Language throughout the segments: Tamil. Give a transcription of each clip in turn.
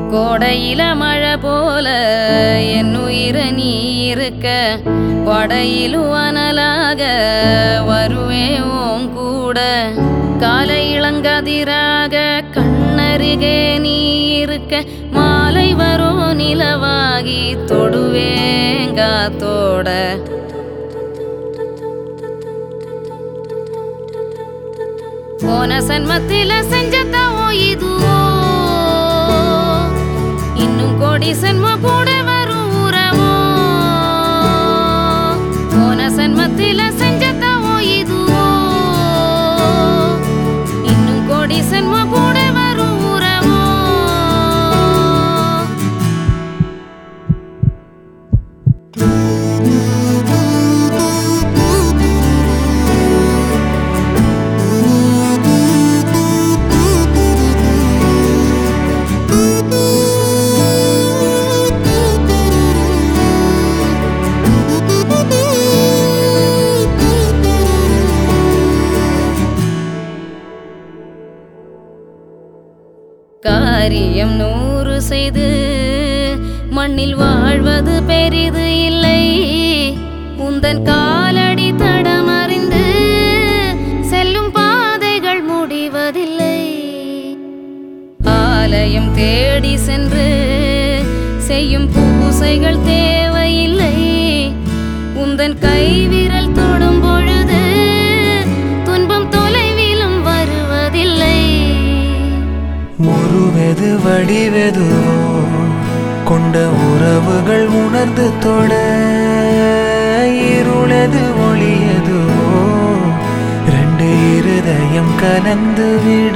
கோடையில மழை போல என் உயிர நீ இருக்க, வடையிலும் அனலாக வருவேன் உன் கூட. காலை இளங்கதிராக கண்ணருகே நீ இருக்க, மாலை வரும் நிலவாகி தொடுவேன் காத்தோட. போன சன்மத்தில செஞ்சதாவோ இதுவோ, இன்னும் கோடி சன்மம் கூட வரும் உறவோ. போன சன்மத்தில செஞ்சதாவோ இதுவோ, இன்னும் கோடி சன்மம் கூட வரும் உறவோ. காரியம் 100 செய்து மண்ணில் வாழ்வது பெரிது இல்லை. உந்தன் காலடி தடமறிந்து செல்லும் பாதைகள் முடிவதில்லை. ஆலயம் தேடி சென்று செய்யும் பூசைகள் தேவையில்லை. உந்தன் கைவிரல் தொடும் பொழுது துன்பம் தொலைவிலும் வருவதில்லை. உருவெது வடிவெதுவோ கொண்ட உறவுகள் உணர்ந்து தொட, இருளது ஒளியதுவோ ரெண்டு இருதயம் கலந்து விட.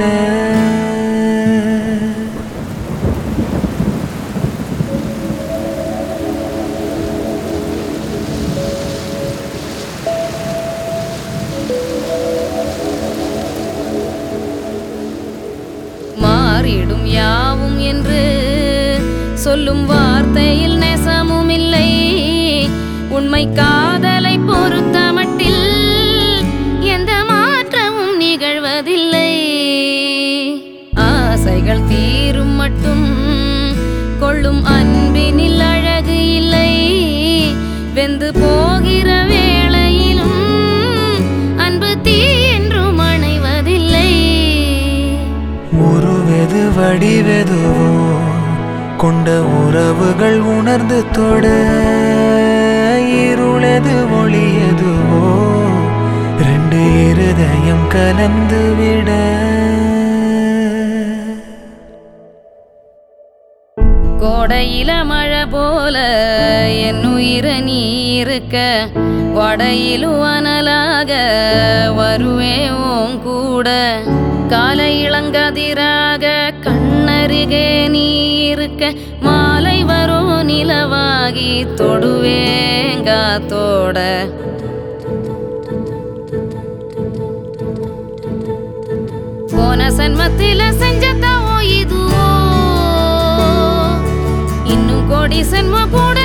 மாறிடும் யாவும் என்று சொல்லும் வார்த்தையில் நெசமும் இல்லை. உண்மை காதலை பொறுத்த மட்டில் எந்த மாற்றமும் நிகழ்வதில்லை. ஆசைகள் தீரும் மட்டும் கொள்ளும் அன்பினில் அழகு இல்லை. வெந்து போகிற வேளையிலும் அன்பு தீ என்றும் அணைவதில்லை. உருவெது வடிவெதுவோ கொண்ட உறவுகள் உணர்ந்து தொட, இருளது ஒளியதுவோ ரெண்டு இருதயம் கலந்து விட. கோடையில மழை போல என் உயிர நீ இருக்க, வடையிலும் அனலாக வருவேன் உன் கூட. காலை இளங்கதிராக கண்ணருகே நீ இருக்க, மாலை வரும் நிலவாகி தொடுவேன் காத்தோட. போன சன்மத்தில செஞ்சதாவோ இதுவோ, இன்னும் கோடி சன்மம் கூட